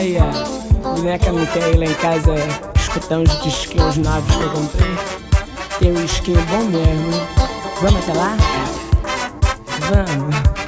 Aí a boneca não quer ir lá em casa escutar uns disquinhos novos que eu comprei. Tem um disquinho bom mesmo. Vamos até lá? Vamos.